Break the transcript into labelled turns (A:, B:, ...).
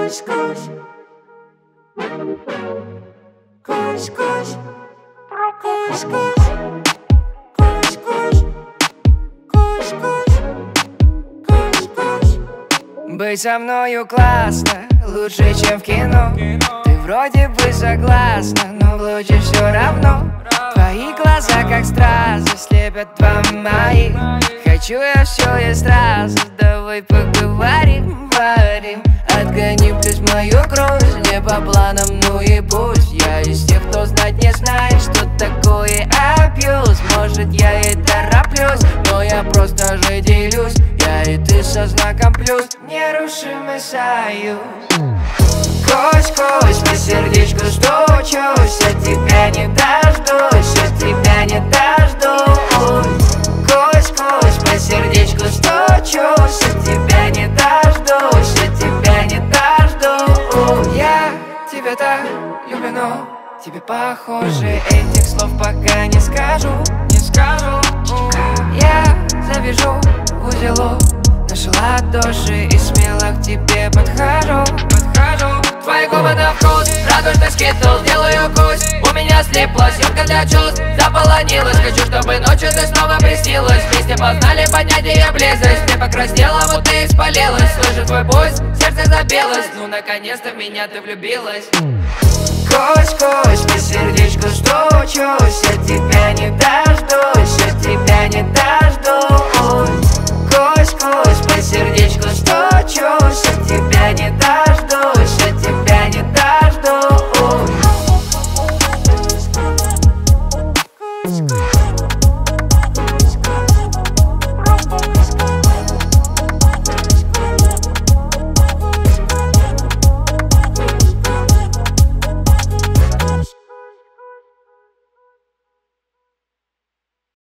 A: Кусь-кусь, кусь-кусь, кусь-кусь, кусь-кусь, кусь-кусь, кусь-кусь.
B: Быть со мною классно, лучше, чем в кино. Ты вроде бы согласна, но в луче все равно. Твои глаза, как стразы, слепят два моих. Хочу я все и сразу, давай поговорим, варим. Отгони плюс мою грусть, не по планам, ну и пусть. Я из тех, кто знать не знает, что такое абьюз. Может, я и тороплюсь, но я просто же делюсь. Я и ты со знаком плюс, нерушимый союз. Кусь-кусь, по сердечку стучусь, от тебя не дождусь, от тебя не дождусь. Кусь-кусь, по сердечку стучусь, от тебя не дождусь, от тебя не дождусь. Я тебя так люблю, но тебе похоже, этих слов пока не скажу, не скажу. Я завяжу в узелок наши ладоши и смело к тебе подхожу, подхожу. Твои губы на вкус, радужный скитл, делаю кусь. У меня слепла съемка для чувств, заполонилась. Хочу, чтобы ночью ты снова приснилась. Вместе познали понятие близость. Ты покраснела, вот ты испалилась. Слышу твой пульс, сердце забилось. Ну наконец-то в меня ты влюбилась. Кусь-кусь, по сердечку стучусь, от тебя не дождусь, от тебя не дождусь. Кусь-кусь,